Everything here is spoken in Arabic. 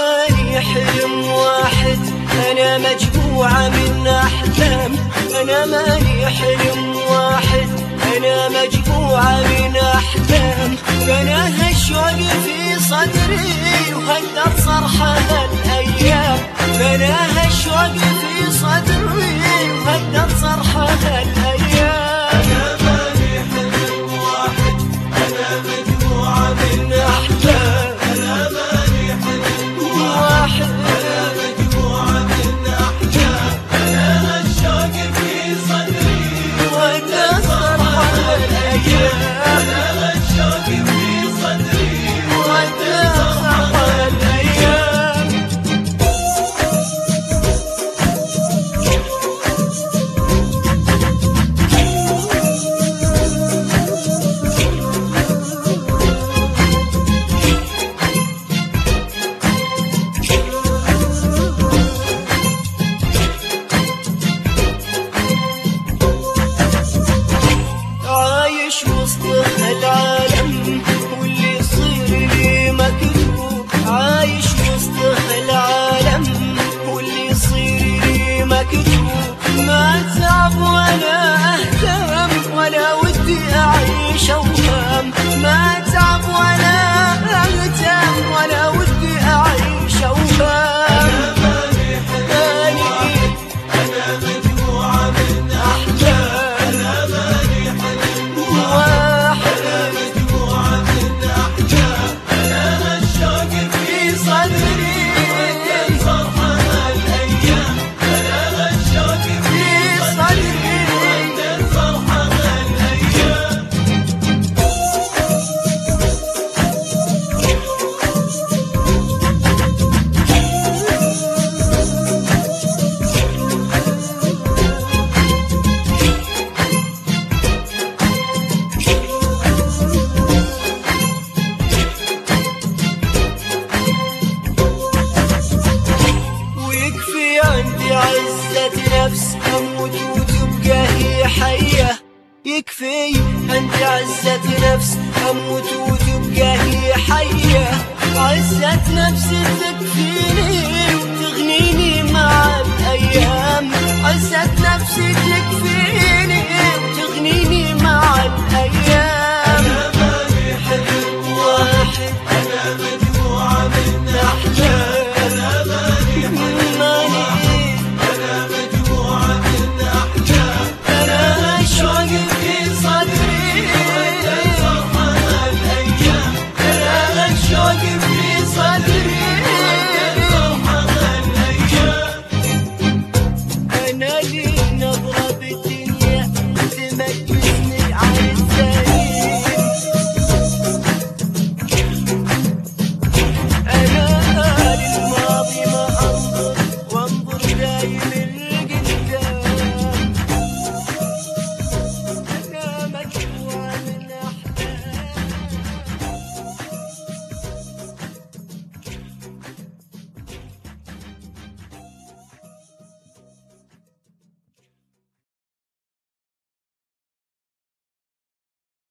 مالي حلم واحد، أنا مجموعة من أحلام. أنا مالي حلم واحد، أنا مجموعة من أحلام. بناها الشوق في صدري وهدت صرحها الأيام. بناها الشوق في صدري وهدت صرحها الأيام. أنا مالي حلم واحد، أنا مجموعة من أحلام. أنا مالي حلم واحد، أنا مجموعة من أحلام. بناها الشوق في صدري وهدت صرحها الأيام. بناها الشوق في صدري وهدت صرحها الأيام. عايش وسط العالم واللي يصير لي مكتوب. عايش وسط العالم واللي يصير لي مكتوب. ما اتعب ولا اهتم ولا ودي اعيش اوهام. ما اتعب ولا اهتم ولا ودي اعيش اوهام. أنا مجموعة من أحلام. أنا مالي حلم واحد، أنا مجموعة من أحلام. بناها الشوق في صدري وهدت صرحها الأيام. بناها الشوق في صدري وهدت صرحها الأيام. ويكفي عندي عزة نفس أموت وتبقى هي حية. يكفي عندي عزة نفس أموت وتبقى هي حية. عزة نفس تكفي